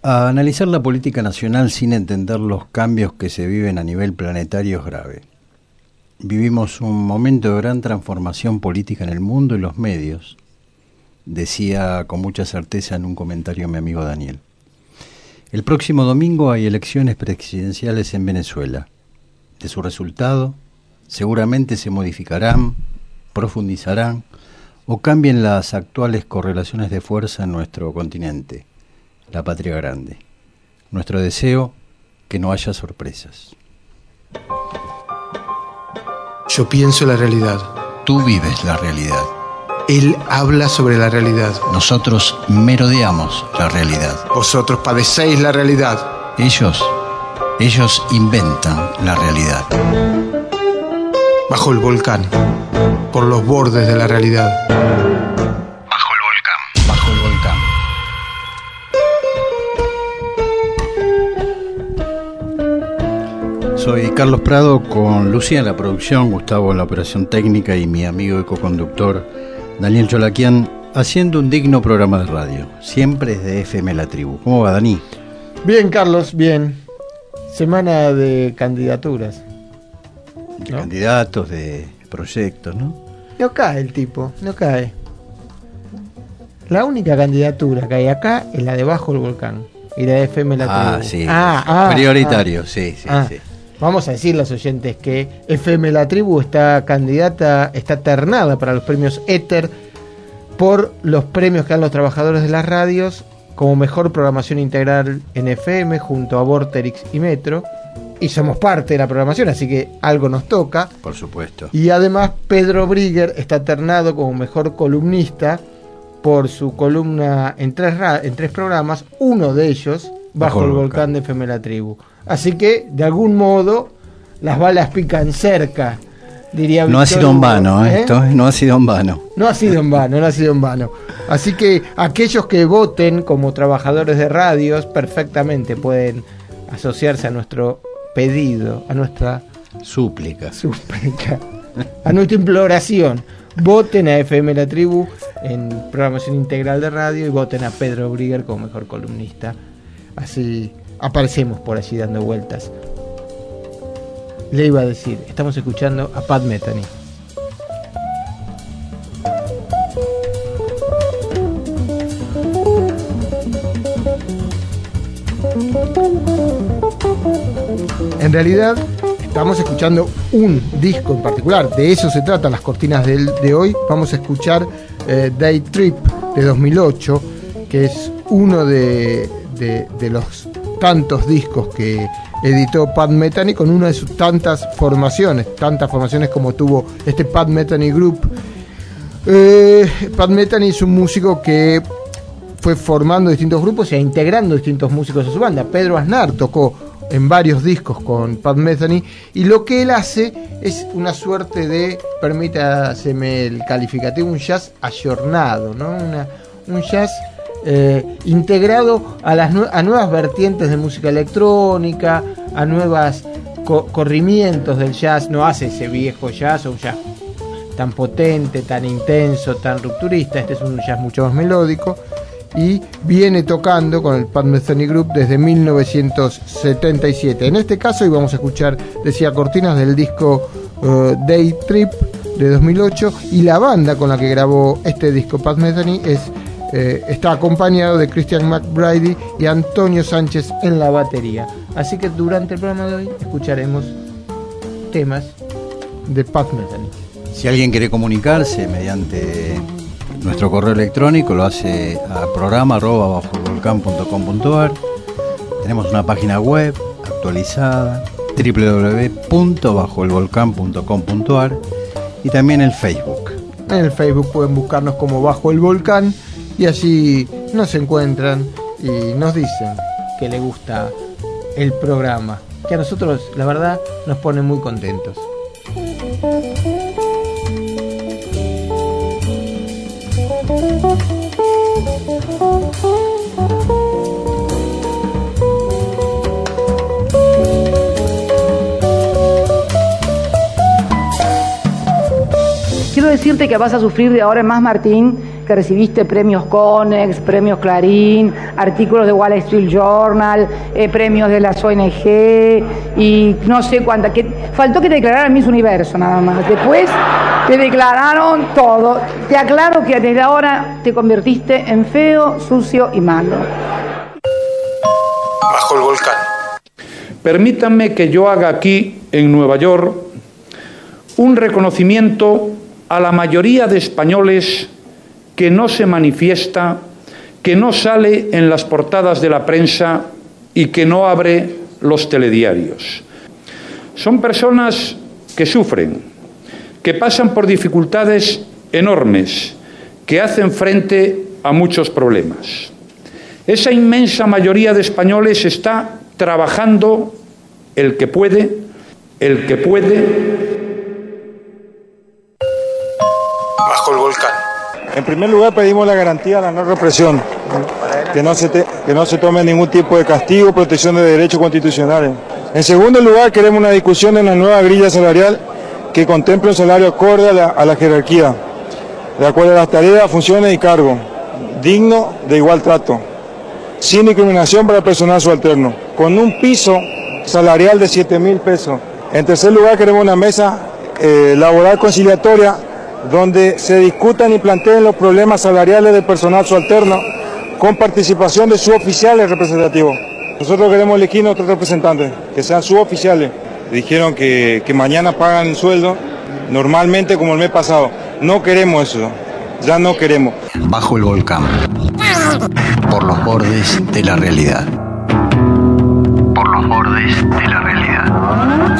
A analizar la política nacional sin entender los cambios que se viven a nivel planetario es grave. Vivimos un momento de gran transformación política en el mundo y los medios, decía con mucha certeza en un comentario mi amigo Daniel. El próximo domingo hay elecciones presidenciales en Venezuela. De su resultado, seguramente se modificarán, profundizarán o cambien las actuales correlaciones de fuerza en nuestro continente, la patria grande. Nuestro deseo, que no haya sorpresas. Yo pienso la realidad. Tú vives la realidad. Él habla sobre la realidad. Nosotros merodeamos la realidad. Vosotros padecéis la realidad. Ellos inventan la realidad. Bajo el volcán, por los bordes de la realidad. Bajo el volcán. Bajo el volcán. Soy Carlos Prado con Lucía en la producción, Gustavo en la operación técnica y mi amigo y coconductor Daniel Cholaquian, haciendo un digno programa de radio, siempre desde FM La Tribu. ¿Cómo va, Dani? Bien, Carlos, bien. Semana de candidaturas. De candidatos, de proyectos, ¿no? No cae el tipo, no cae. La única candidatura que hay acá es la de Bajo el Volcán y la de FM La Tribu. Sí. Prioritario, sí. Vamos a decir a los oyentes que FM La Tribu está ternada para los premios Éter por los premios que dan los trabajadores de las radios como mejor programación integral en FM junto a Vorterix y Metro. Y somos parte de la programación, así que algo nos toca. Por supuesto. Y además Pedro Brigger está ternado como mejor columnista por su columna en tres programas, uno de ellos Bajo el Volcán de FM La Tribu. Así que, de algún modo, las balas pican cerca, diría Víctor. No ha sido en vano, esto, no ha sido en vano. No ha sido en vano. Así que aquellos que voten como trabajadores de radios perfectamente pueden asociarse a nuestro pedido, a nuestra súplica, a nuestra imploración. Voten a FM La Tribu en programación integral de radio y voten a Pedro Brigger como mejor columnista. Así aparecemos por allí dando vueltas. Le iba a decir, estamos escuchando a Pat Metheny. En realidad estamos escuchando un disco en particular, de eso se trata las cortinas de hoy. Vamos a escuchar Day Trip de 2008, que es uno de los tantos discos que editó Pat Metheny con una de sus tantas formaciones como tuvo este Pat Metheny Group. Pat Metheny es un músico que fue formando distintos grupos e integrando distintos músicos a su banda. Pedro Aznar tocó en varios discos con Pat Metheny y lo que él hace es una suerte de, permítaseme el calificativo, un jazz ayornado, ¿no? Un jazz integrado a nuevas vertientes de música electrónica, a nuevos corrimientos del jazz. No hace ese viejo jazz o un jazz tan potente, tan intenso, tan rupturista. Este es un jazz mucho más melódico y viene tocando con el Pat Metheny Group desde 1977. En este caso íbamos a escuchar, decía, cortinas del disco Day Trip de 2008, y la banda con la que grabó este disco Pat Metheny está acompañado de Christian McBride y Antonio Sánchez en la batería. Así que durante el programa de hoy escucharemos temas de Pat Metheny. Si alguien quiere comunicarse mediante nuestro correo electrónico, lo hace a programa@bajoelvolcan.com.ar. Tenemos una página web actualizada, www.bajoelvolcan.com.ar, y también el Facebook. En el Facebook pueden buscarnos como Bajo el Volcán y allí nos encuentran y nos dicen que les gusta el programa, que a nosotros, la verdad, nos pone muy contentos. Quiero decirte que vas a sufrir de ahora en más, Martín, que recibiste premios Conex, premios Clarín, artículos de Wall Street Journal, premios de las ONG y no sé cuántas. Faltó que te declararan Miss Universo nada más. Después te declararon todo. Te aclaro que desde ahora te convertiste en feo, sucio y malo. Bajo el volcán. Permítanme que yo haga aquí, en Nueva York, un reconocimiento a la mayoría de españoles que no se manifiesta, que no sale en las portadas de la prensa y que no abre los telediarios. Son personas que sufren, que pasan por dificultades enormes, que hacen frente a muchos problemas. Esa inmensa mayoría de españoles está trabajando el que puede. Bajo el volcán. En primer lugar pedimos la garantía de la no represión, que no se tome ningún tipo de castigo, protección de derechos constitucionales. En segundo lugar queremos una discusión en la nueva grilla salarial que contemple un salario acorde a la jerarquía, de acuerdo a las tareas, funciones y cargos, digno de igual trato, sin discriminación para el personal subalterno, con un piso salarial de 7.000 pesos. En tercer lugar queremos una mesa laboral conciliatoria donde se discutan y planteen los problemas salariales del personal subalterno con participación de suboficiales representativos. Nosotros queremos elegir nuestros representantes, que sean suboficiales. Dijeron que mañana pagan el sueldo, normalmente como el mes pasado. No queremos eso, ya no queremos. Bajo el volcán. Por los bordes de la realidad. Por los bordes de la realidad.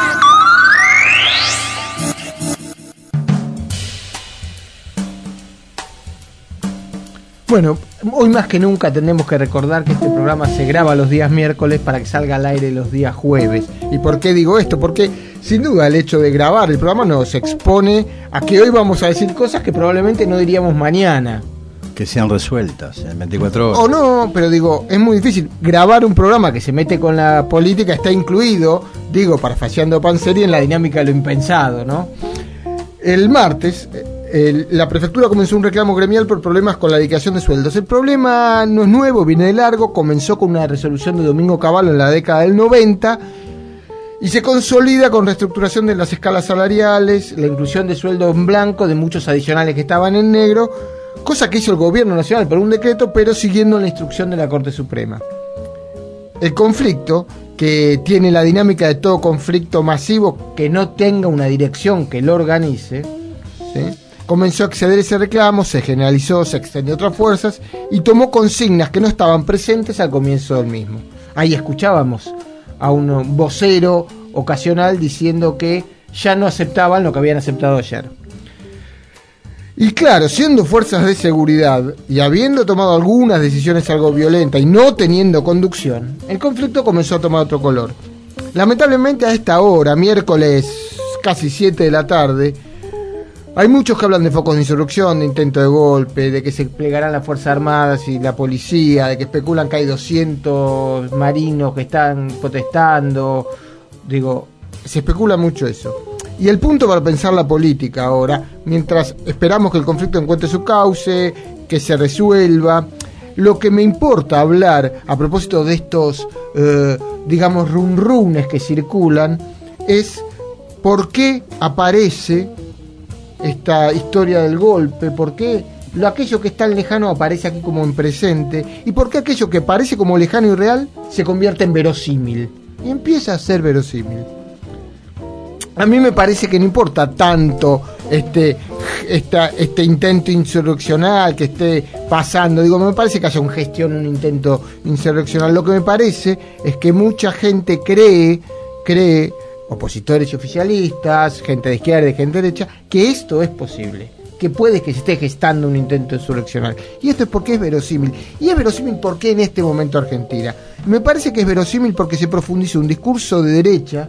Bueno, hoy más que nunca tenemos que recordar que este programa se graba los días miércoles para que salga al aire los días jueves. ¿Y por qué digo esto? Porque sin duda el hecho de grabar el programa nos expone a que hoy vamos a decir cosas que probablemente no diríamos mañana. Que sean resueltas en 24 horas. O no, pero digo, es muy difícil. Grabar un programa que se mete con la política está incluido, digo, parafraseando Panzeri, en la dinámica de lo impensado, ¿no? El martes, la prefectura comenzó un reclamo gremial por problemas con la liquidación de sueldos. El problema no es nuevo, viene de largo, comenzó con una resolución de Domingo Cavallo en la década del 90 y se consolida con reestructuración de las escalas salariales, la inclusión de sueldos en blanco de muchos adicionales que estaban en negro, cosa que hizo el gobierno nacional por un decreto, pero siguiendo la instrucción de la Corte Suprema. El conflicto, que tiene la dinámica de todo conflicto masivo que no tenga una dirección que lo organice, ¿sí?, comenzó a acceder a ese reclamo, se generalizó, se extendió a otras fuerzas y tomó consignas que no estaban presentes al comienzo del mismo. Ahí escuchábamos a un vocero ocasional diciendo que ya no aceptaban lo que habían aceptado ayer. Y claro, siendo fuerzas de seguridad y habiendo tomado algunas decisiones algo violentas y no teniendo conducción, el conflicto comenzó a tomar otro color. Lamentablemente a esta hora, miércoles casi 7 de la tarde, hay muchos que hablan de focos de insurrección, de intento de golpe, de que se plegarán las Fuerzas Armadas y la policía, de que especulan que hay 200 marinos que están protestando. Digo, se especula mucho eso. Y el punto para pensar la política ahora, mientras esperamos que el conflicto encuentre su cauce, que se resuelva, lo que me importa hablar a propósito de estos, digamos, runrunes que circulan, es por qué aparece esta historia del golpe, por qué aquello que es tan lejano aparece aquí como en presente, y por qué aquello que parece como lejano y real se convierte en verosímil, y empieza a ser verosímil. A mí me parece que no importa tanto este intento insurreccional que esté pasando. Digo, me parece que haya un intento insurreccional. Lo que me parece es que mucha gente cree, opositores y oficialistas, gente de izquierda y gente de derecha, que esto es posible, que puede que se esté gestando un intento insurreccional. Y esto es porque es verosímil. Y es verosímil porque en este momento Argentina. Me parece que es verosímil porque se profundiza un discurso de derecha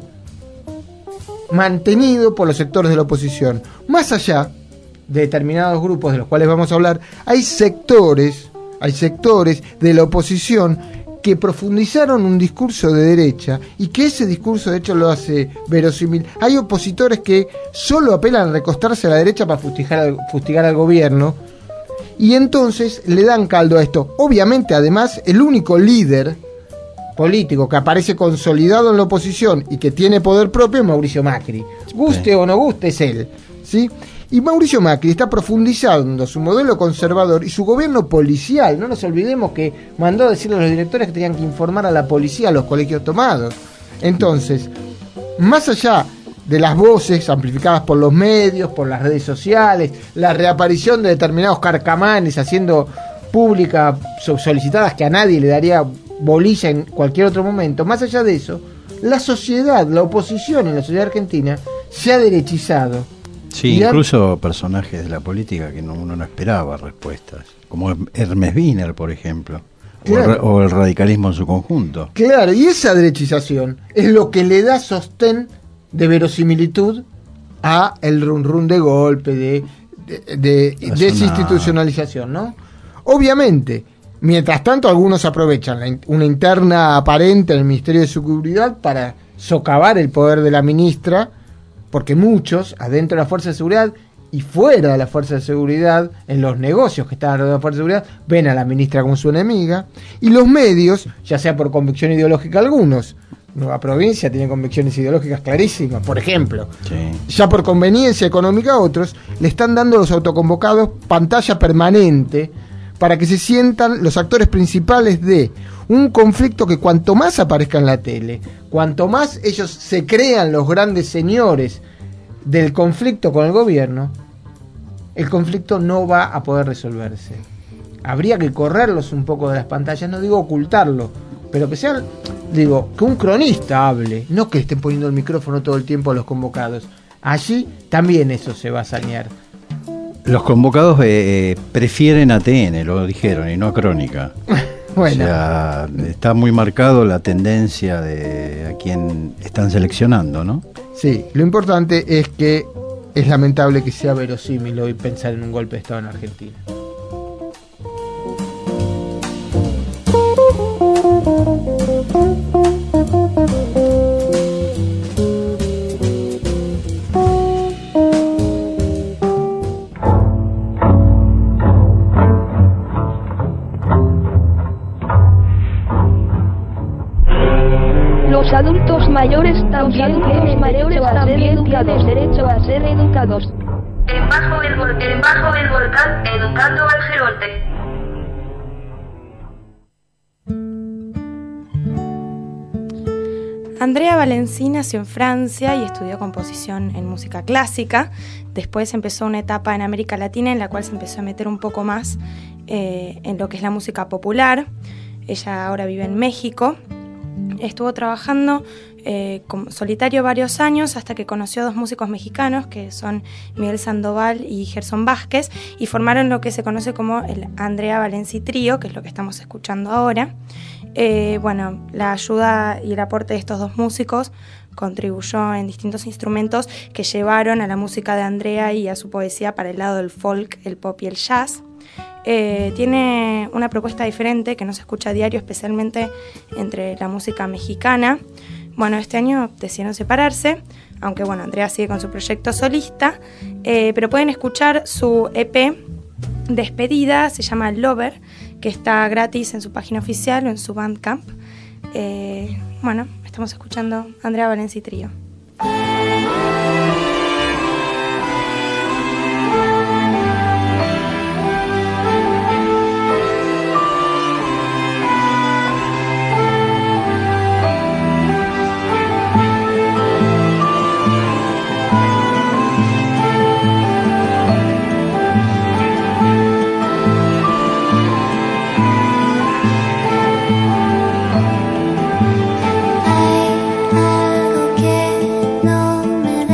mantenido por los sectores de la oposición. Más allá de determinados grupos de los cuales vamos a hablar, hay sectores de la oposición que profundizaron un discurso de derecha y que ese discurso de hecho lo hace verosímil. Hay opositores que solo apelan a recostarse a la derecha para fustigar al gobierno Y entonces le dan caldo a esto. Obviamente, además, el único líder político que aparece consolidado en la oposición y que tiene poder propio es Mauricio Macri. Guste o no guste, es él, ¿sí? Y Mauricio Macri está profundizando su modelo conservador y su gobierno policial. No nos olvidemos que mandó a decirle a los directores que tenían que informar a la policía, a los colegios tomados. Entonces, más allá de las voces amplificadas por los medios, por las redes sociales, la reaparición de determinados carcamanes haciendo pública solicitadas que a nadie le daría bolilla en cualquier otro momento, más allá de eso, la sociedad, la oposición en la sociedad argentina se ha derechizado. Sí, incluso personajes de la política que uno no esperaba respuestas, como Hermes Wiener, por ejemplo, claro, o el radicalismo en su conjunto. Claro, y esa derechización es lo que le da sostén de verosimilitud a el run de golpe, de desinstitucionalización, ¿no? Obviamente, mientras tanto algunos aprovechan una interna aparente en el Ministerio de Seguridad para socavar el poder de la ministra, porque muchos, adentro de la Fuerza de Seguridad y fuera de la Fuerza de Seguridad, en los negocios que están alrededor de la Fuerza de Seguridad, ven a la ministra como su enemiga, y los medios, ya sea por convicción ideológica algunos, Nueva Provincia tiene convicciones ideológicas clarísimas, por ejemplo, sí, ya por conveniencia económica otros, le están dando a los autoconvocados pantalla permanente para que se sientan los actores principales de un conflicto que cuanto más aparezca en la tele, cuanto más ellos se crean los grandes señores del conflicto con el gobierno, el conflicto no va a poder resolverse. Habría que correrlos un poco de las pantallas, no digo ocultarlo, pero que sea, digo, que un cronista hable, no que estén poniendo el micrófono todo el tiempo a los convocados. Allí también eso se va a sanear. Los convocados prefieren a TN, lo dijeron, y no a Crónica. Bueno. O sea, está muy marcado la tendencia de a quién están seleccionando, ¿no? Sí, lo importante es que es lamentable que sea verosímil hoy pensar en un golpe de Estado en Argentina. Los adultos mayores también tienen derecho a ser educados. Bajo el volcán, educando al geronte. Andrea Valenci nació en Francia y estudió composición en música clásica. Después empezó una etapa en América Latina en la cual se empezó a meter un poco más en lo que es la música popular. Ella ahora vive en México. Estuvo trabajando como solitario varios años hasta que conoció a dos músicos mexicanos que son Miguel Sandoval y Gerson Vázquez y formaron lo que se conoce como el Andrea Valenci Trío, que es lo que estamos escuchando ahora. Bueno, la ayuda y el aporte de estos dos músicos contribuyó en distintos instrumentos que llevaron a la música de Andrea y a su poesía para el lado del folk, el pop y el jazz. Tiene una propuesta diferente que no se escucha a diario, especialmente entre la música mexicana. Bueno, este año decidieron separarse, aunque bueno, Andrea sigue con su proyecto solista, pero pueden escuchar su EP Despedida, se llama Lover, que está gratis en su página oficial o en su Bandcamp. Bueno, estamos escuchando Andrea Valenci Trío. Algo que no me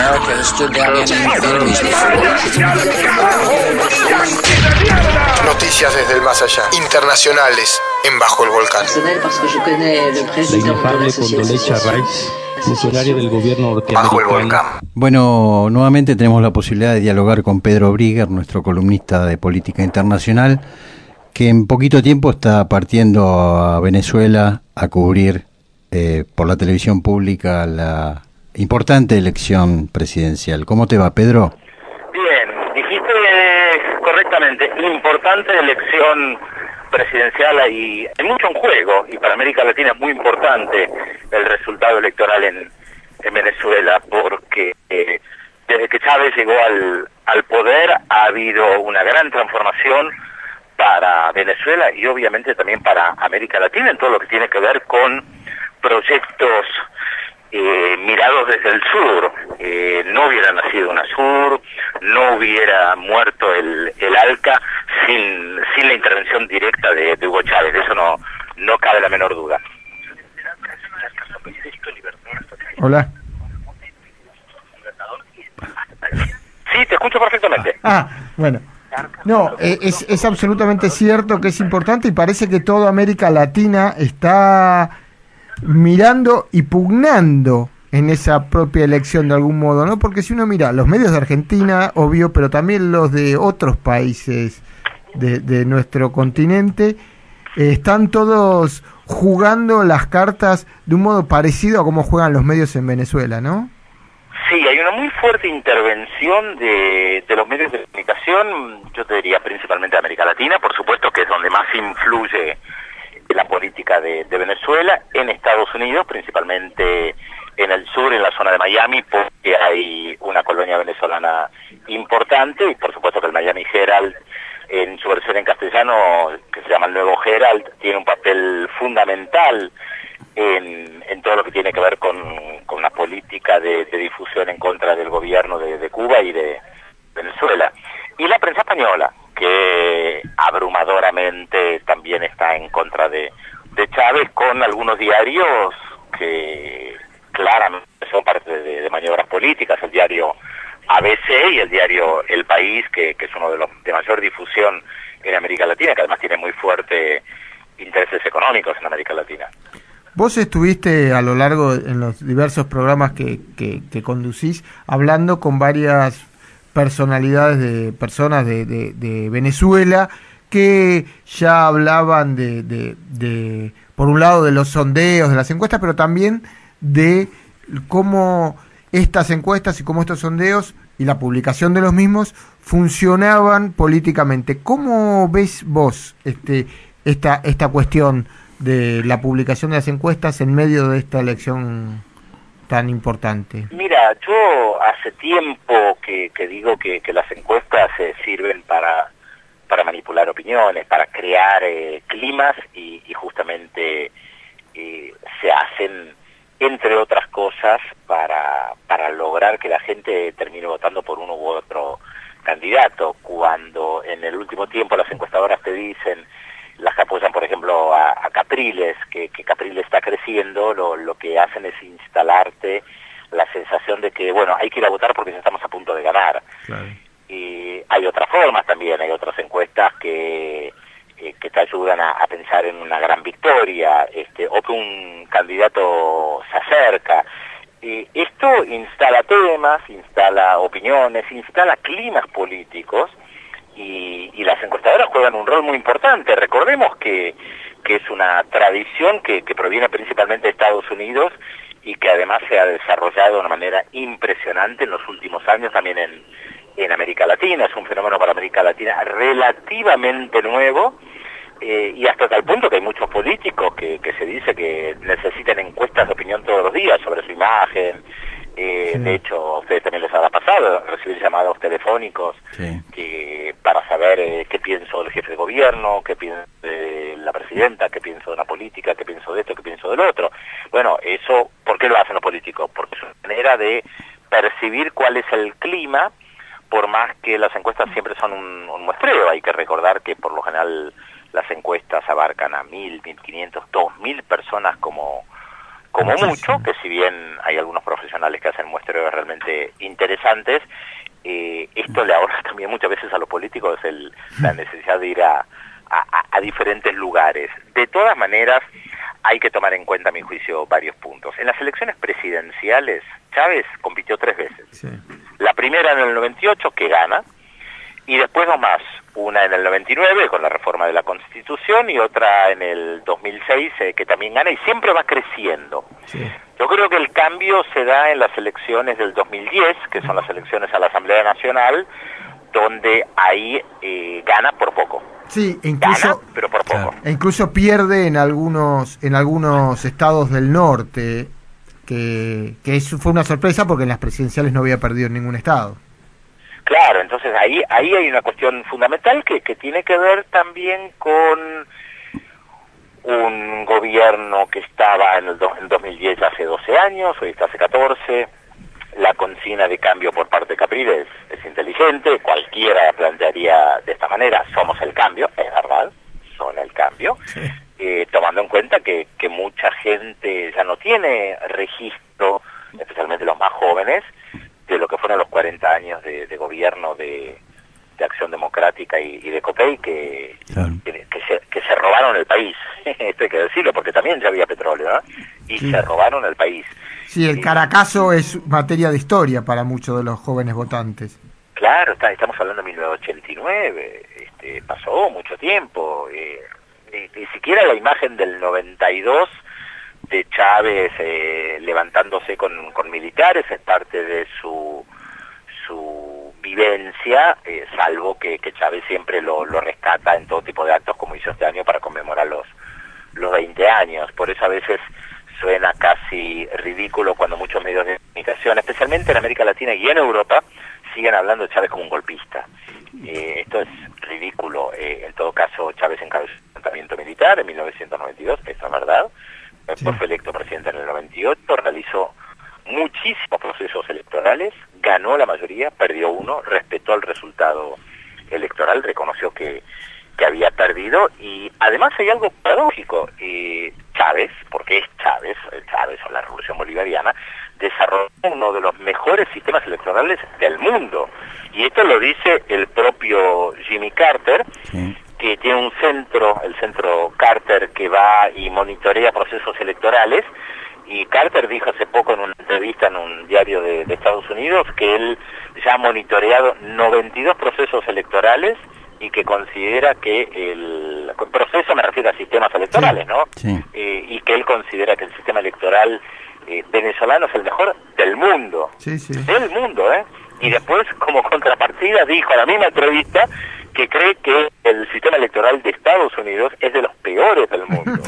Americans stood down enemies before. Noticias desde el más allá, internacionales en Bajo el Volcán. La inefable Condoleezza Rice, funcionaria del gobierno Bajo el Volcán. Bueno, nuevamente tenemos la posibilidad de dialogar con Pedro Brigger, nuestro columnista de política internacional, que en poquito tiempo está partiendo a Venezuela a cubrir por la televisión pública la importante elección presidencial. ¿Cómo te va, Pedro? Bien, dijiste correctamente, importante elección presidencial y hay mucho en juego, y para América Latina es muy importante el resultado electoral en Venezuela, porque desde que Chávez llegó al poder ha habido una gran transformación para Venezuela y obviamente también para América Latina en todo lo que tiene que ver con proyectos mirados desde el sur. No hubiera nacido UNASUR, no hubiera muerto el ALCA sin la intervención directa de Hugo Chávez, eso no cabe la menor duda. Hola. Sí, te escucho perfectamente. Bueno. No, es absolutamente cierto que es importante y parece que toda América Latina está mirando y pugnando en esa propia elección de algún modo, ¿no? Porque si uno mira los medios de Argentina, obvio, pero también los de otros países de nuestro continente, están todos jugando las cartas de un modo parecido a cómo juegan los medios en Venezuela, ¿no? Sí, hay una muy fuerte intervención de los medios de comunicación, yo te diría principalmente de América Latina, por supuesto que es donde más influye la política de Venezuela, en Estados Unidos, principalmente en el sur, en la zona de Miami, porque hay una colonia venezolana importante, y por supuesto que el Miami Herald, en su versión en castellano, que se llama el Nuevo Herald, tiene un papel fundamental en todo lo que tiene que ver con la política de difusión en contra del gobierno de Cuba y de Venezuela. Y la prensa española, que abrumadoramente también está en contra de Chávez, con algunos diarios que claramente son parte de maniobras políticas, el diario ABC y el diario El País, que es uno de los de mayor difusión en América Latina, que además tiene muy fuerte intereses económicos en América Latina. Vos estuviste a lo largo en los diversos programas que conducís hablando con varias personalidades de personas de Venezuela que ya hablaban de por un lado de los sondeos, de las encuestas, pero también de cómo estas encuestas y cómo estos sondeos y la publicación de los mismos funcionaban políticamente. ¿Cómo ves vos esta cuestión de la publicación de las encuestas en medio de esta elección tan importante? Mira, yo hace tiempo que digo que las encuestas sirven para manipular opiniones, para crear climas y justamente se hacen, entre otras cosas, para lograr que la gente termine votando por uno u otro candidato. Cuando en el último tiempo las encuestadoras te dicen, las que apoyan, por ejemplo, a Capriles, que Capriles está creciendo, lo que hacen es instalarte la sensación de que, bueno, hay que ir a votar porque ya estamos a punto de ganar. Claro. Y hay otras formas también, hay otras encuestas que te ayudan a pensar en una gran victoria, o que un candidato se acerca. Esto instala temas, instala opiniones, instala climas políticos, y las encuestadoras juegan un rol muy importante. Recordemos que es una tradición que proviene principalmente de Estados Unidos y que además se ha desarrollado de una manera impresionante en los últimos años también en América Latina. Es un fenómeno para América Latina relativamente nuevo, y hasta tal punto que hay muchos políticos que se dice que necesitan encuestas de opinión todos los días sobre su imagen. Sí. De hecho, a ustedes también les habrá pasado recibir llamados telefónicos, sí, para saber qué pienso del jefe de gobierno, qué pienso de la presidenta, qué pienso de una política, qué pienso de esto, qué pienso del otro. Bueno, eso, ¿por qué lo hacen los políticos? Porque es una manera de percibir cuál es el clima, por más que las encuestas siempre son un muestreo. Hay que recordar que por lo general las encuestas abarcan a 1.000, 1.500, 2.000 personas como como mucho, que si bien hay algunos profesionales que hacen muestreos realmente interesantes, esto le ahorra también muchas veces a los políticos la necesidad de ir a diferentes lugares. De todas maneras, hay que tomar en cuenta, a mi juicio, varios puntos. En las elecciones presidenciales, Chávez compitió 3 veces. Sí. La primera en el 98, que gana, y después 2 más. Una en el 99, con la reforma de la Constitución, y otra en el 2006, que también gana, y siempre va creciendo. Sí. Yo creo que el cambio se da en las elecciones del 2010, que son las elecciones a la Asamblea Nacional, donde ahí gana por poco. Sí, incluso gana, pero por poco. E incluso pierde en algunos estados del norte, que eso fue una sorpresa porque en las presidenciales no había perdido en ningún estado. Claro, entonces ahí hay una cuestión fundamental que tiene que ver también con un gobierno que estaba en 2010 hace 12 años, hoy está hace 14. La consigna de cambio por parte de Capriles es inteligente, cualquiera plantearía de esta manera, somos el cambio, es verdad, son el cambio, sí. Tomando en cuenta que mucha gente ya no tiene registro, especialmente los más jóvenes, de lo que fueron los 40 años de gobierno de Acción Democrática y de Copey, que se robaron el país. Esto hay que decirlo, porque también ya había petróleo, ¿no? Y sí, se robaron el país. Sí, el Caracazo es materia de historia para muchos de los jóvenes votantes. Claro, estamos hablando de 1989, pasó mucho tiempo. Ni siquiera la imagen del 92 de Chávez levantándose con militares es parte de su vivencia, salvo que Chávez siempre lo rescata en todo tipo de actos, como hizo este año para conmemorar los 20 años. Por eso a veces suena casi ridículo cuando muchos medios de comunicación, especialmente en América Latina y en Europa, siguen hablando de Chávez como un golpista. Esto es ridículo. En todo caso, Chávez encabezó un levantamiento militar en 1992, eso es verdad. Después fue electo presidente en el 98, realizó muchísimos procesos electorales, ganó la mayoría, perdió uno, respetó el resultado electoral, reconoció que había perdido, y además hay algo paradójico. Chávez, porque es Chávez o la Revolución Bolivariana, desarrolló uno de los mejores sistemas electorales del mundo, y esto lo dice el propio Jimmy Carter, sí, que tiene un centro, el centro Carter, que va y monitorea procesos electorales, y Carter dijo hace poco en una entrevista en un diario de Estados Unidos que él ya ha monitoreado 92 procesos electorales y que considera que el proceso, me refiero a sistemas electorales, sí, ¿no? Sí. Y que él considera que el sistema electoral venezolano es el mejor del mundo. Sí, sí. Del mundo, ¿eh? Y después, como contrapartida, dijo a la misma entrevista que cree que el sistema electoral de Estados Unidos es de los peores del mundo.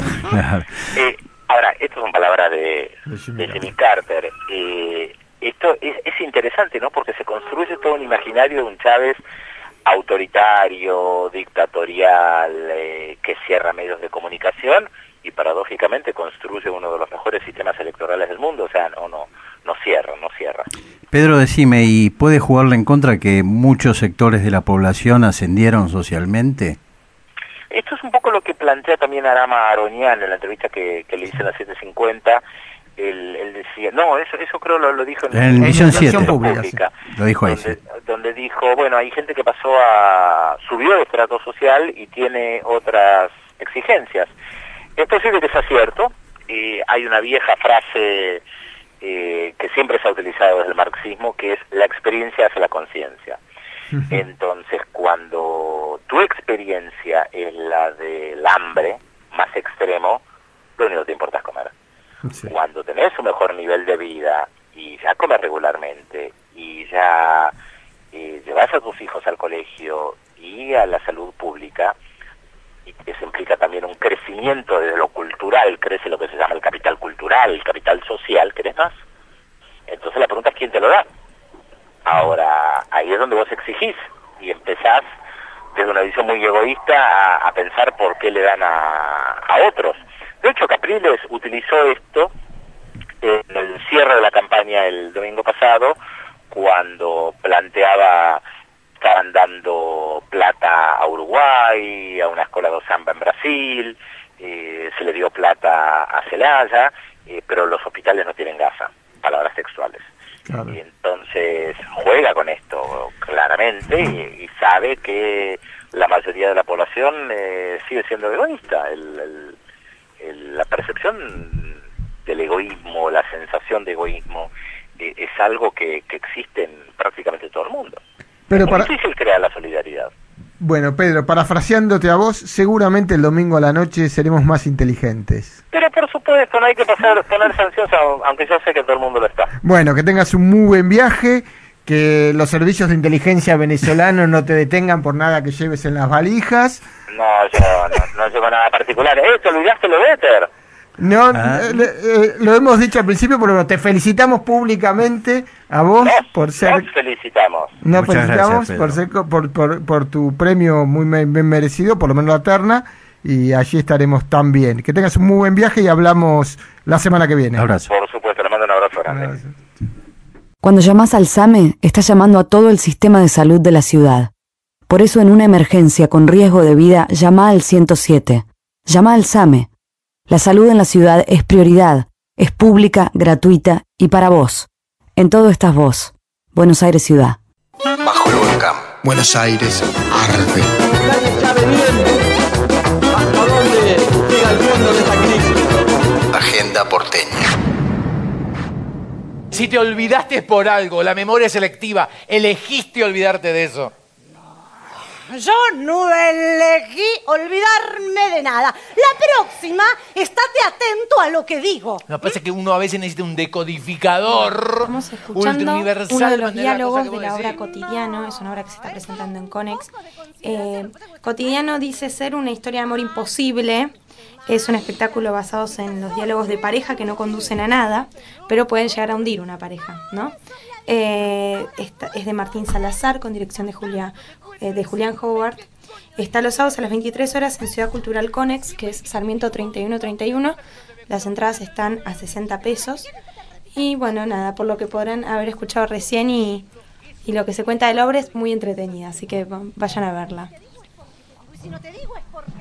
Ahora, estas son palabras de Jimmy Carter. Esto es interesante, ¿no? Porque se construye todo un imaginario de un Chávez autoritario, dictatorial, que cierra medios de comunicación, y paradójicamente construye uno de los mejores sistemas electorales del mundo. O sea, no cierra. Pedro, decime, ¿y puede jugarle en contra que muchos sectores de la población ascendieron socialmente? Esto es un poco lo que plantea también Arama Aroñán en la entrevista que le hice en la 750. Él decía, no, eso creo lo dijo en Visión 7 Pública, sí. Lo dijo ahí, donde dijo, bueno, hay gente que subió de estrato social y tiene otras exigencias. Es posible que sea cierto. Hay una vieja frase que siempre se ha utilizado desde el marxismo, que es: la experiencia hace la conciencia. Entonces, cuando tu experiencia es la del hambre más extremo, lo único que te importa es comer. Sí. Cuando tenés un mejor nivel de vida y ya comes regularmente y ya llevas a tus hijos al colegio y a la salud pública, y eso implica también un crecimiento desde lo cultural, crece lo que se llama el capital cultural, el capital social, ¿querés más? Entonces la pregunta es: ¿quién te lo da? Ahora, ahí es donde vos exigís y empezás desde una visión muy egoísta a pensar por qué le dan a otros. De hecho, Capriles utilizó esto en el cierre de la campaña el domingo pasado, cuando planteaba: estaban dando plata a Uruguay, a una escuela de samba en Brasil, se le dio plata a Celaya, pero los hospitales no tienen gasa, palabras textuales. Claro. Y entonces juega con esto claramente y sabe que la mayoría de la población sigue siendo egoísta. La percepción del egoísmo, la sensación de egoísmo, es algo que existe en prácticamente todo el mundo. Pero es muy difícil crear la solidaridad. Bueno, Pedro, parafraseándote a vos, seguramente el domingo a la noche seremos más inteligentes. Pero por supuesto, no hay que ponerse ansioso, aunque yo sé que todo el mundo lo está. Bueno, que tengas un muy buen viaje, que los servicios de inteligencia venezolanos no te detengan por nada que lleves en las valijas. No, yo no llevo nada particular. ¿Te olvidaste lo de Éter? No, lo hemos dicho al principio, pero te felicitamos públicamente a vos por ser... Nos felicitamos. Nos Muchas felicitamos gracias, por tu premio muy bien merecido, por lo menos la terna, y allí estaremos también. Que tengas un muy buen viaje y hablamos la semana que viene. Abrazo. Por supuesto, le mando un abrazo grande. Cuando llamás al SAME, estás llamando a todo el sistema de salud de la ciudad. Por eso, en una emergencia con riesgo de vida, llama al 107. Llama al SAME. La salud en la ciudad es prioridad, es pública, gratuita y para vos. En todo estás vos. Buenos Aires Ciudad. Bajo el volcán. Buenos Aires arde. Nadie sabe bien hasta dónde llega el fondo de esta crisis. Agenda porteña. Si te olvidaste por algo, la memoria es selectiva, elegiste olvidarte de eso. Yo no elegí olvidarme de nada. La próxima, estate atento a lo que digo. Me parece que uno a veces necesita un decodificador. Estamos escuchando universal, uno de los mantener la diálogos cosa que de la vos obra decís. Cotidiano. Es una obra que se está presentando en Conex. Cotidiano dice ser una historia de amor imposible. Es un espectáculo basado en los diálogos de pareja que no conducen a nada, pero pueden llegar a hundir una pareja, ¿no? Es de Martín Salazar, con dirección de Julián Howard. Está los sábados a las 23 horas en Ciudad Cultural Conex, que es Sarmiento 3131. Las entradas están a 60 pesos. Y bueno, nada, por lo que podrán haber escuchado recién y lo que se cuenta de la obra es muy entretenida, así que vayan a verla. Si no te digo es porque...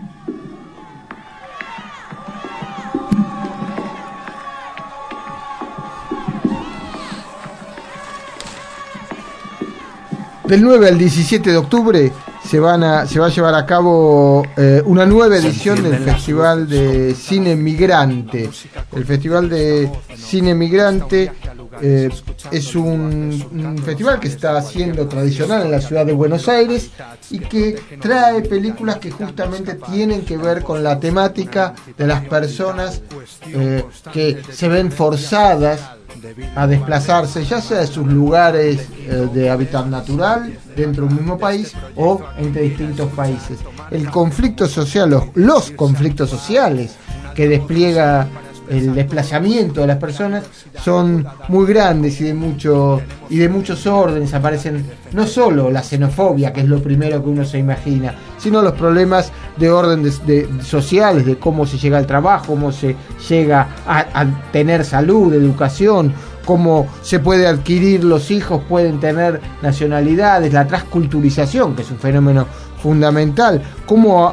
Del 9 al 17 de octubre se va a llevar a cabo una nueva edición del Festival de Cine Migrante. El Festival de Cine Migrante es un festival que está siendo tradicional en la ciudad de Buenos Aires y que trae películas que justamente tienen que ver con la temática de las personas que se ven forzadas a desplazarse, ya sea de sus lugares de hábitat natural dentro de un mismo país o entre distintos países. El conflicto social, los conflictos sociales que despliega el desplazamiento de las personas son muy grandes y de muchos órdenes. Aparecen no solo la xenofobia, que es lo primero que uno se imagina, sino los problemas de orden sociales, de cómo se llega al trabajo, cómo se llega a tener salud, educación, cómo se puede adquirir, los hijos pueden tener nacionalidades, la transculturización, que es un fenómeno fundamental, cómo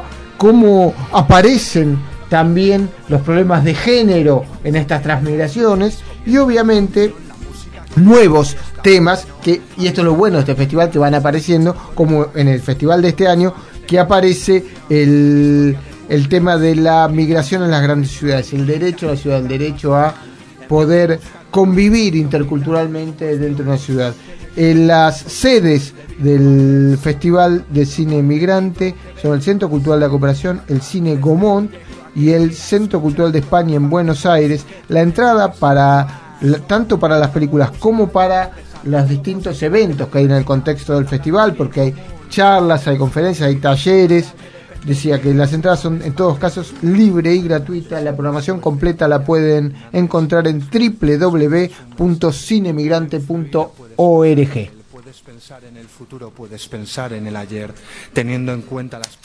aparecen también los problemas de género en estas transmigraciones y obviamente nuevos temas y esto es lo bueno de este festival, que van apareciendo, como en el festival de este año, que aparece el tema de la migración en las grandes ciudades, el derecho a la ciudad, el derecho a poder convivir interculturalmente dentro de una ciudad. En las sedes del Festival de Cine Migrante son el Centro Cultural de la Cooperación, el Cine Gaumont y el Centro Cultural de España en Buenos Aires. La entrada tanto para las películas como para los distintos eventos que hay en el contexto del festival, porque hay charlas, hay conferencias, hay talleres. Decía que las entradas son en todos casos libre y gratuita. La programación completa la pueden encontrar en www.cinemigrante.org. Puedes pensar en el futuro, puedes pensar en el ayer, teniendo en cuenta las...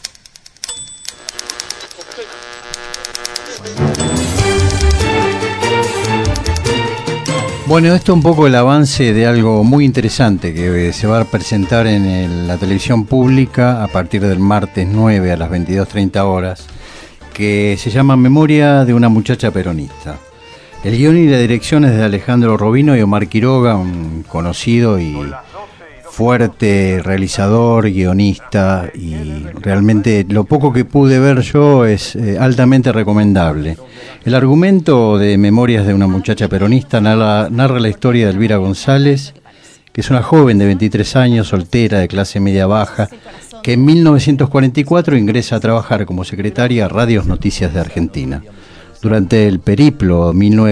Bueno, esto es un poco el avance de algo muy interesante que se va a presentar en la televisión pública a partir del martes 9 a las 22:30 horas que se llama Memoria de una muchacha peronista. El guión y la dirección es de Alejandro Robino y Omar Quiroga, un conocido y fuerte realizador, guionista, y realmente lo poco que pude ver yo es altamente recomendable. El argumento de Memorias de una muchacha peronista narra la historia de Elvira González, que es una joven de 23 años, soltera, de clase media baja, que en 1944 ingresa a trabajar como secretaria a Radios Noticias de Argentina. Durante el periplo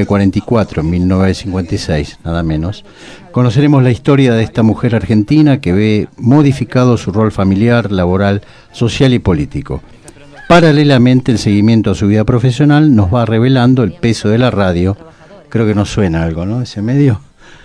1944-1956, nada menos, conoceremos la historia de esta mujer argentina que ve modificado su rol familiar, laboral, social y político. Paralelamente, el seguimiento a su vida profesional nos va revelando el peso de la radio. Creo que nos suena algo, ¿no? Ese medio.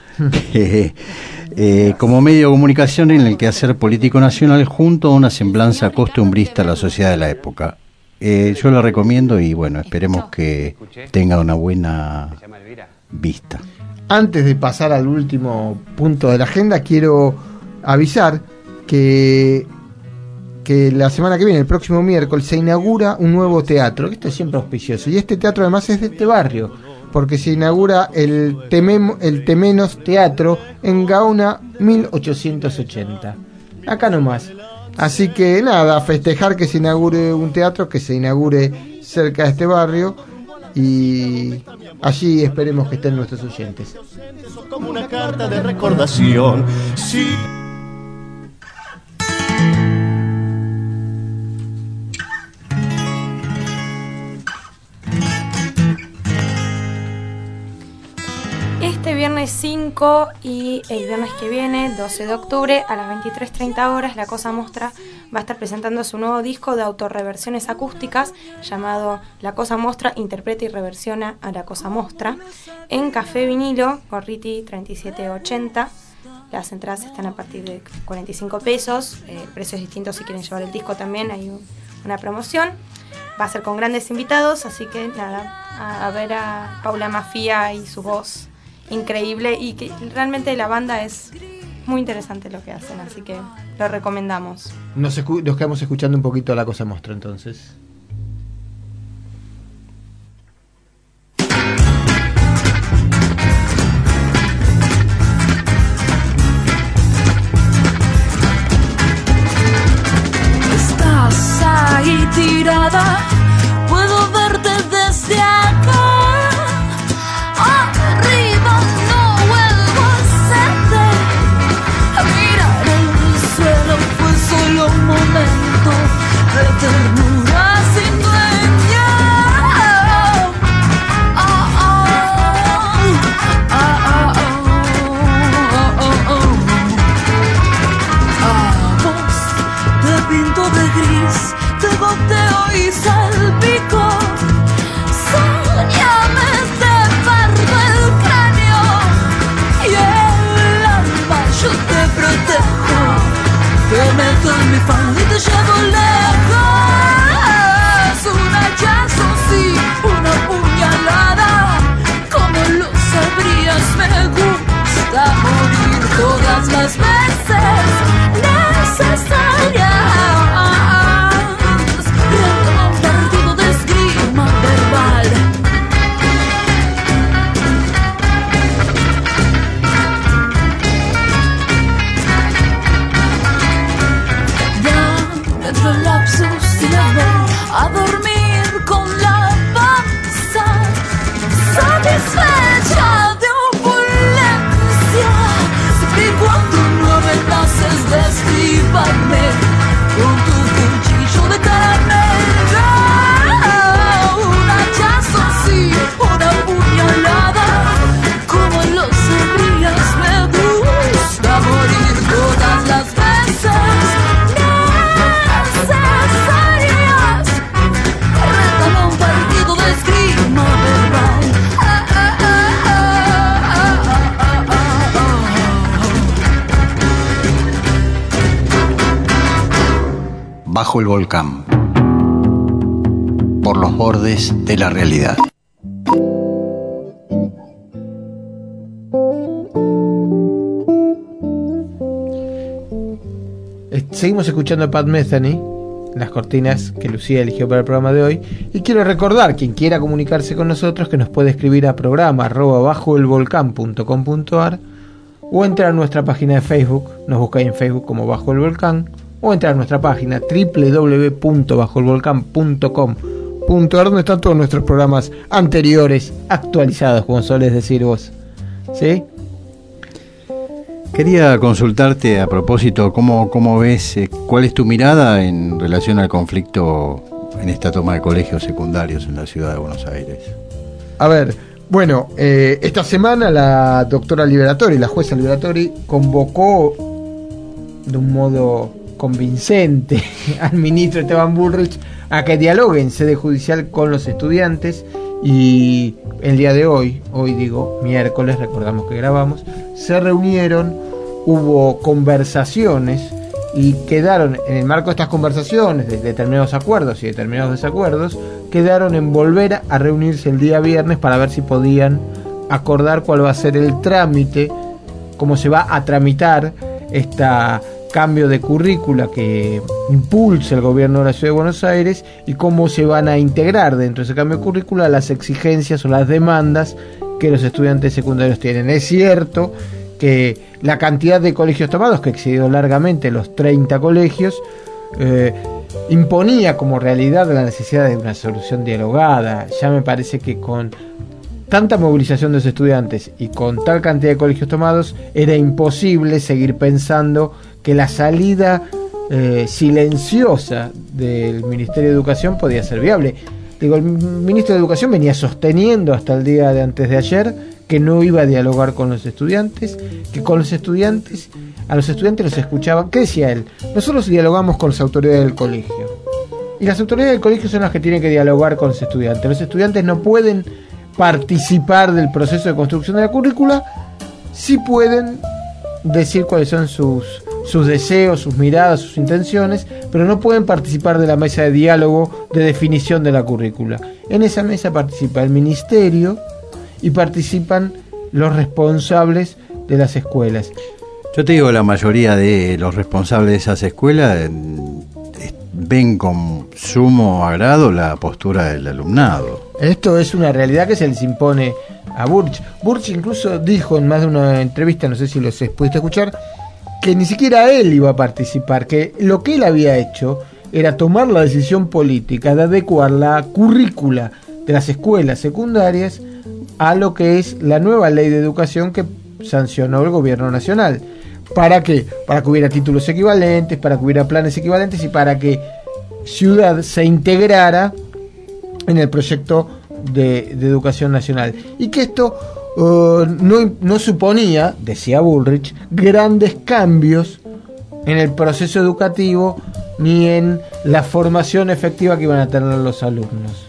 Como medio de comunicación en el quehacer político nacional, junto a una semblanza costumbrista a la sociedad de la época. Yo lo recomiendo y bueno, esperemos que tenga una buena vista. Antes de pasar al último punto de la agenda, quiero avisar que la semana que viene, el próximo miércoles, se inaugura un nuevo teatro. Esto es siempre auspicioso. Y este teatro además es de este barrio, porque se inaugura el Temenos Teatro en Gaona 1880. Acá nomás. Así que nada, festejar que se inaugure un teatro, que se inaugure cerca de este barrio, y allí esperemos que estén nuestros oyentes. Como una carta de recordación. Sí. Este viernes 5 y el viernes que viene, 12 de octubre, a las 23:30 horas, La Cosa Mostra va a estar presentando su nuevo disco de autorreversiones acústicas llamado La Cosa Mostra interpreta y reversiona a La Cosa Mostra en Café Vinilo, Gorriti 3780. Las entradas están a partir de 45 pesos, precios distintos si quieren llevar el disco también, hay una promoción. Va a ser con grandes invitados, así que nada, a ver a Paula Mafia y su voz increíble, y que realmente la banda es muy interesante lo que hacen, así que lo recomendamos. Nos quedamos escuchando un poquito La Cosa Mostra entonces. Estás ahí tirada, puedo verte desde acá. Arriba no vuelvo a ceder. A mirar el suelo fue solo un momento de ternura sin dueña. A vos te pinto de gris, te goteo y salpico. Soñame de pardo el cráneo y el alma yo te protejo. Te meto en mi falda y te llevo lejos. Un hachazo, sí, una puñalada. Como lo sabrías, me gusta morir todas las veces necesarias. A dormir con la panza satisfecha de opulencia. Siempre y cuando no amenaces de estriparme con tu cuchillo de caramelo. Un hachazo, sí, una puñalada. Como lo sabrías, me gusta morir todas las veces necesarias. Rétame un partido de esgrima verbal. Bajo el volcán, por los bordes de la realidad. Seguimos escuchando a Pat Metheny las cortinas que Lucía eligió para el programa de hoy. Y quiero recordar, quien quiera comunicarse con nosotros, que nos puede escribir a programa@bajoelvolcán.com.ar o entrar a nuestra página de Facebook, nos buscáis en Facebook como Bajo el Volcán, o entrar a nuestra página www.bajoelvolcán.com.ar, donde están todos nuestros programas anteriores actualizados, como solés decir vos. ¿Sí? Quería consultarte a propósito, ¿cómo ves, cuál es tu mirada en relación al conflicto en esta toma de colegios secundarios en la ciudad de Buenos Aires? A ver, bueno, esta semana la doctora Liberatori, la jueza Liberatori, convocó de un modo convincente al ministro Esteban Bullrich a que dialogue en sede judicial con los estudiantes. Y el día de hoy digo, miércoles, recordamos que grabamos, se reunieron, hubo conversaciones y quedaron, en el marco de estas conversaciones, de determinados acuerdos y determinados desacuerdos, quedaron en volver a reunirse el día viernes para ver si podían acordar cuál va a ser el trámite, cómo se va a tramitar esta cambio de currícula que impulsa el gobierno de la Ciudad de Buenos Aires y cómo se van a integrar dentro de ese cambio de currícula las exigencias o las demandas que los estudiantes secundarios tienen. Es cierto que la cantidad de colegios tomados, que excedió largamente los 30 colegios, imponía como realidad la necesidad de una solución dialogada. Ya me parece que con tanta movilización de los estudiantes y con tal cantidad de colegios tomados era imposible seguir pensando que la salida silenciosa del Ministerio de Educación podía ser viable. Digo, el ministro de Educación venía sosteniendo hasta el día de antes de ayer que no iba a dialogar con los estudiantes, que con los estudiantes, a los estudiantes los escuchaban. ¿Qué decía él? Nosotros dialogamos con las autoridades del colegio. Y las autoridades del colegio son las que tienen que dialogar con los estudiantes. Los estudiantes no pueden participar del proceso de construcción de la currícula, sí pueden decir cuáles son sus deseos, sus miradas, sus intenciones, pero no pueden participar de la mesa de diálogo de definición de la currícula. En esa mesa participa el ministerio y participan los responsables de las escuelas. Yo te digo, la mayoría de los responsables de esas escuelas ven con sumo agrado la postura del alumnado. Esto es una realidad que se les impone a Bullrich. Bullrich incluso dijo en más de una entrevista, no sé si los pudiste escuchar, que ni siquiera él iba a participar, que lo que él había hecho era tomar la decisión política de adecuar la currícula de las escuelas secundarias a lo que es la nueva ley de educación que sancionó el gobierno nacional. ¿Para qué? Para que hubiera títulos equivalentes, para que hubiera planes equivalentes y para que Ciudad se integrara en el proyecto de educación nacional. Y que esto no suponía, decía Bullrich, grandes cambios en el proceso educativo ni en la formación efectiva que iban a tener los alumnos.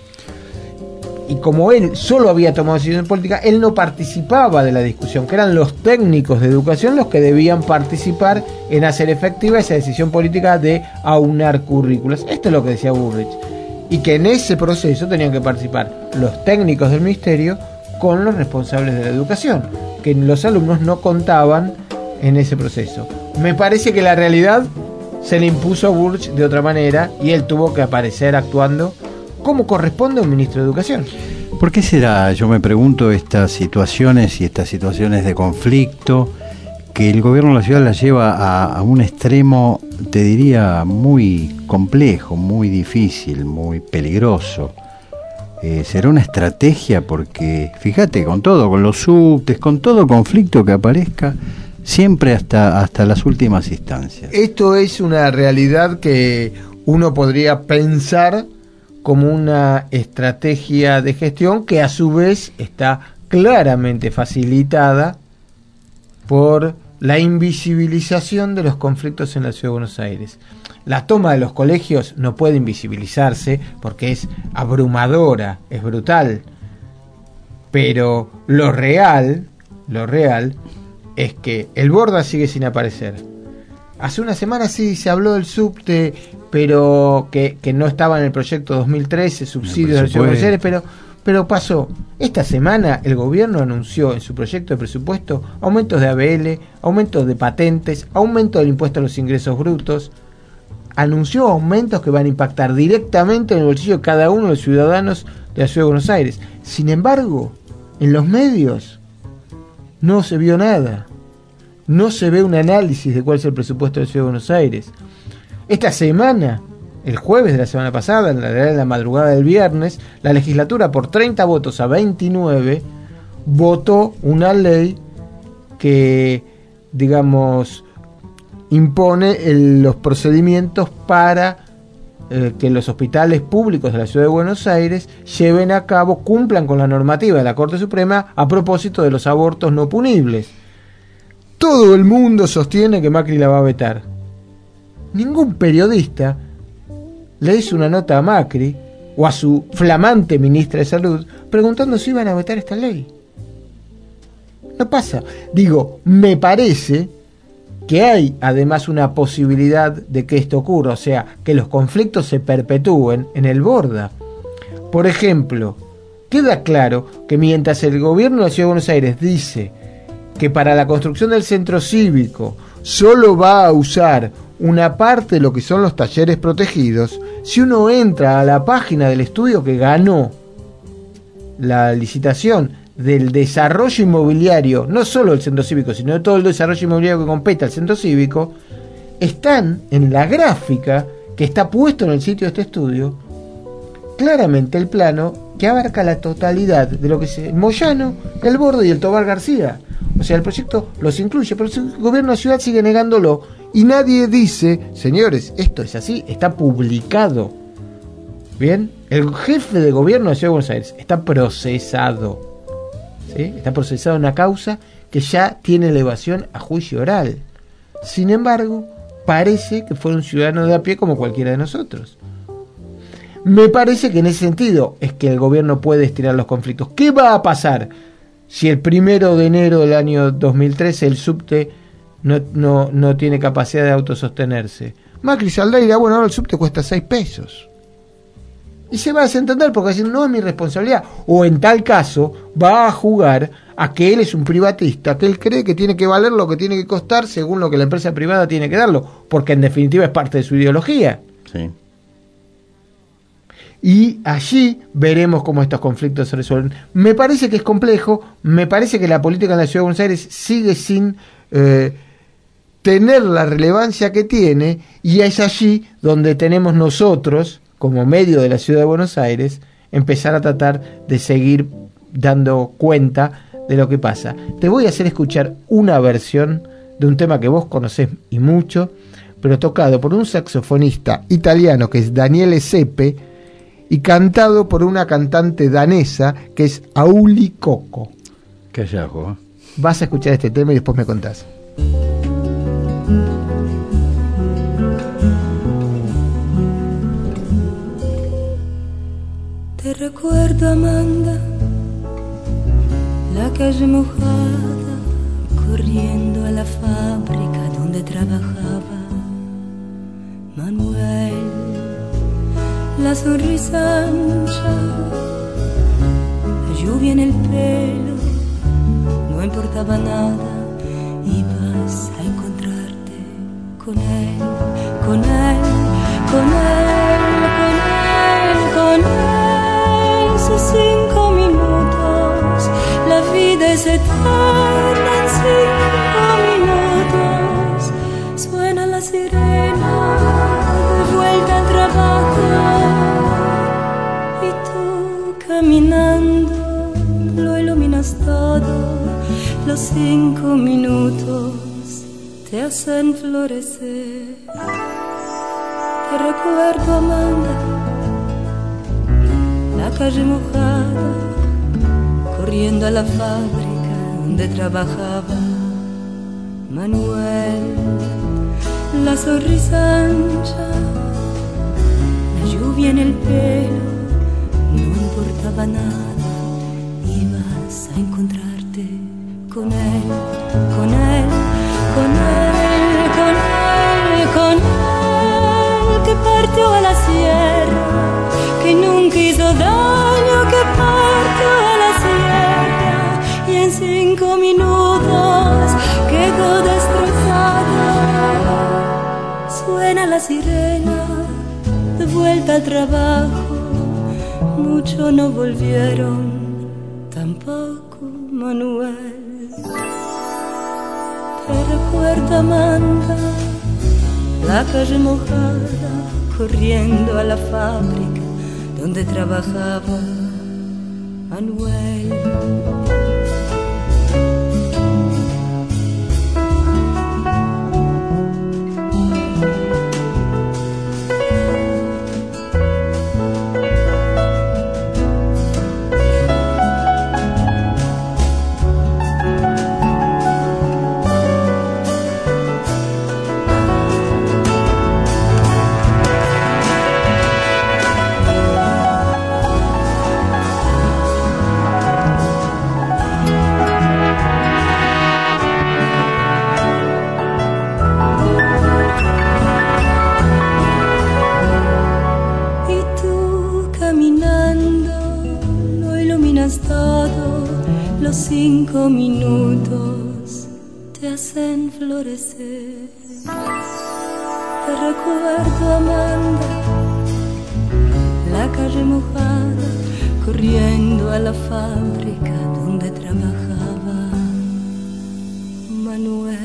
Y como él solo había tomado decisión política, él no participaba de la discusión, que eran los técnicos de educación los que debían participar en hacer efectiva esa decisión política de aunar currículas. Esto es lo que decía Bullrich. Y que en ese proceso tenían que participar los técnicos del ministerio con los responsables de la educación, que los alumnos no contaban en ese proceso. Me parece que la realidad se le impuso a Bullrich de otra manera y él tuvo que aparecer actuando como corresponde a un ministro de Educación. ¿Por qué será, yo me pregunto, estas situaciones de conflicto que el gobierno de la ciudad las lleva a un extremo, te diría, muy complejo, muy difícil, muy peligroso? ¿Será una estrategia? Porque, fíjate, con todo, con los subtes, con todo conflicto que aparezca, siempre hasta las últimas instancias. Esto es una realidad que uno podría pensar como una estrategia de gestión que a su vez está claramente facilitada por la invisibilización de los conflictos en la Ciudad de Buenos Aires. La toma de los colegios no puede invisibilizarse porque es abrumadora, es brutal, pero lo real es que el Borda sigue sin aparecer. Hace una semana sí se habló del subte, pero que no estaba en el proyecto 2013, subsidios de la Ciudad de Buenos Aires, pero pasó. Esta semana el gobierno anunció en su proyecto de presupuesto aumentos de ABL, aumentos de patentes, aumento del impuesto a los ingresos brutos, anunció aumentos que van a impactar directamente en el bolsillo de cada uno de los ciudadanos de la Ciudad de Buenos Aires. Sin embargo, en los medios no se vio nada. No se ve un análisis de cuál es el presupuesto de la Ciudad de Buenos Aires. Esta semana, el jueves de la semana pasada, en la madrugada del viernes, la legislatura por 30 votos a 29 votó una ley que, digamos, impone los procedimientos para que los hospitales públicos de la Ciudad de Buenos Aires lleven a cabo, cumplan con la normativa de la Corte Suprema a propósito de los abortos no punibles. Todo el mundo sostiene que Macri la va a vetar. Ningún periodista le hizo una nota a Macri o a su flamante ministra de Salud preguntando si iban a vetar esta ley. No pasa. Digo, me parece que hay además una posibilidad de que esto ocurra, o sea, que los conflictos se perpetúen en el Borda. Por ejemplo, queda claro que mientras el gobierno de la Ciudad de Buenos Aires dice que para la construcción del centro cívico solo va a usar una parte de lo que son los talleres protegidos, si uno entra a la página del estudio que ganó la licitación del desarrollo inmobiliario, no solo del centro cívico, sino de todo el desarrollo inmobiliario que compete al centro cívico, están en la gráfica que está puesto en el sitio de este estudio, claramente el plano que abarca la totalidad de lo que es el Moyano, el Borda y el Tobar García. O sea, el proyecto los incluye, pero el gobierno de la ciudad sigue negándolo y nadie dice, señores, esto es así, está publicado. Bien, el jefe de gobierno de la Ciudad de Buenos Aires está procesado. ¿Sí? Está procesado en una causa que ya tiene elevación a juicio oral. Sin embargo, parece que fue un ciudadano de a pie como cualquiera de nosotros. Me parece que en ese sentido es que el gobierno puede estirar los conflictos. ¿Qué va a pasar si el 1 de enero del año 2013 el subte no tiene capacidad de autosostenerse? Macri saldrá y dirá, bueno, ahora el subte cuesta 6 pesos. Y se va a desentender porque va a decir, no es mi responsabilidad. O en tal caso va a jugar a que él es un privatista, que él cree que tiene que valer lo que tiene que costar según lo que la empresa privada tiene que darlo, porque en definitiva es parte de su ideología. Sí. Y allí veremos cómo estos conflictos se resuelven. Me parece que es complejo, me parece que la política en la Ciudad de Buenos Aires sigue sin tener la relevancia que tiene, y es allí donde tenemos nosotros, como medio de la Ciudad de Buenos Aires, empezar a tratar de seguir dando cuenta de lo que pasa. Te voy a hacer escuchar una versión de un tema que vos conocés y mucho, pero tocado por un saxofonista italiano que es Daniele Sepe y cantado por una cantante danesa que es Auli Coco. Qué hallazgo, ¿eh? Vas a escuchar este tema y después me contás. Te recuerdo, Amanda, la calle mojada, corriendo a la fábrica donde trabajaba Manuel, la sonrisa ancha, la lluvia en el pelo, no importaba nada, ibas a encontrarte con él, con él, con él, con él, con él. 5 minutos, la vida es eterna en 5 minutos. Suena la sirena de vuelta al trabajo y tú caminando lo iluminas todo. Los 5 minutos te hacen florecer. Te recuerdo, Amanda, la calle mojada, corriendo a la fábrica donde trabajaba Manuel, la sonrisa ancha, la lluvia en el pelo, no importaba nada, ibas a encontrarte con él, con él, con él, con él, con él, que partió a la sierra, que nunca hizo daño, que partió a la sierra y en 5 minutos quedó destrozada. Suena la la sirena, de vuelta al trabajo, muchos no volvieron, tampoco Manuel. Te recuerdo, Amanda, la calle mojada, corriendo a la fábrica donde trabajaba Manuel. Los 5 minutos te hacen florecer. Te recuerdo, Amanda, la calle mojada, corriendo a la fábrica donde trabajaba Manuel.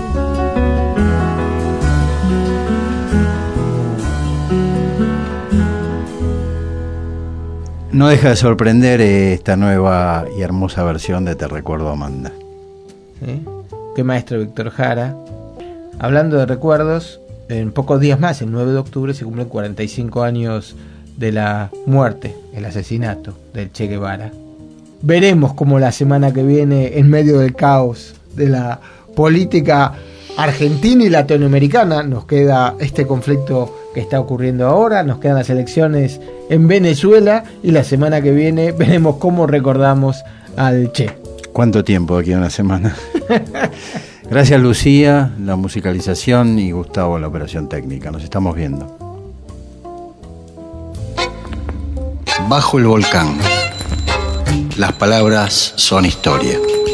No deja de sorprender esta nueva y hermosa versión de Te recuerdo, Amanda. ¿Sí? Qué maestro Víctor Jara. Hablando de recuerdos, en pocos días más, el 9 de octubre, se cumplen 45 años de la muerte, el asesinato del Che Guevara. Veremos cómo la semana que viene, en medio del caos de la política argentina y latinoamericana, nos queda este conflicto que está ocurriendo ahora, nos quedan las elecciones en Venezuela y la semana que viene veremos cómo recordamos al Che. ¿Cuánto tiempo aquí a una semana? Gracias, Lucía, la musicalización, y Gustavo, la operación técnica. Nos estamos viendo. Bajo el volcán. Las palabras son historia.